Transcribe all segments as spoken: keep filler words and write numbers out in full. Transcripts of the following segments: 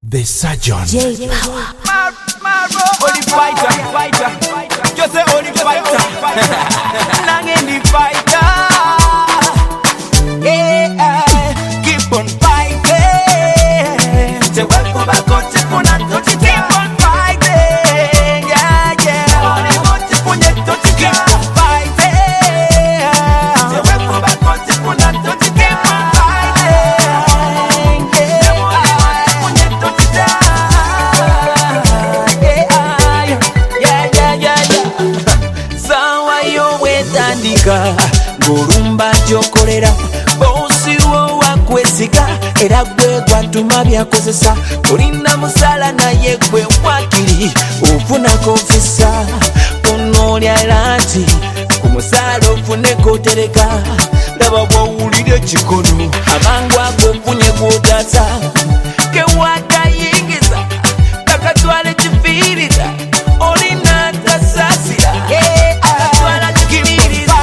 The Surgeon. J Power. Mar, Marro, only fighter, fighter. Just say only fighter. Nang in the fighter. Yeah, keep on fighting. Say welcome back, go check on and touch it. Keep on fighting. Yeah, yeah. Only go check on it, touch it. Keep on fighting. Say welcome back, go check on and touch it. Keep on fighting. Yeah, only go check on it, touch it. Ngurumba jokolera bosi wo wakwesiga era gwe gwatuma byakozesa olinda musala naye gwe wakiri ofuna kofisa onolya lanti ku musala ofune kotereka laba bwowulira ekikono amangu ago ofunye gwotasa kewakayingiza kakatwala kifiiriza olina tasasira akatwala kikibiriza.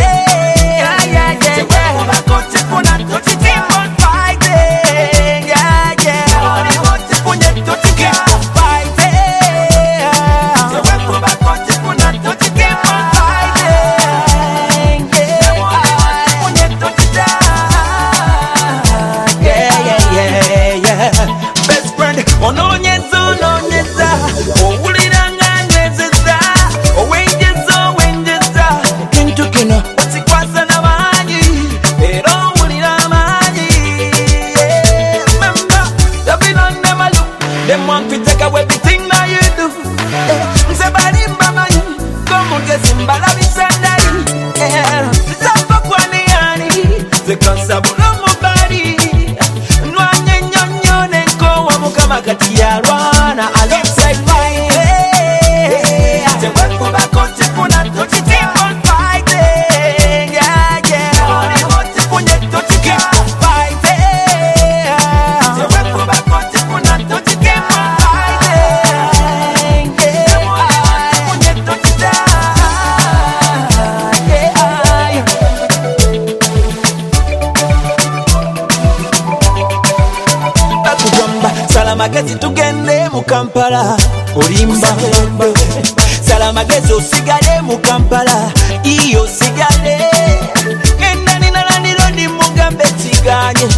Salamagezi tugende mu Kampala olimba Salamagezi osigale mu Kampala iyo osigale ngenda nina landirodi mugambe tiganye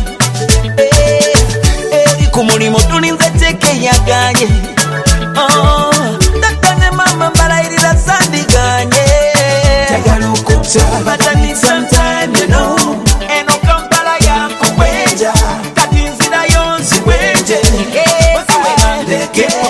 eri ku mulimu tulinze teke yaganye tataze mama mbalayirira sandiganye tagala okutya but I need some time you know eno Kampala yankubwenja kati nzirayo nziwenje. Keep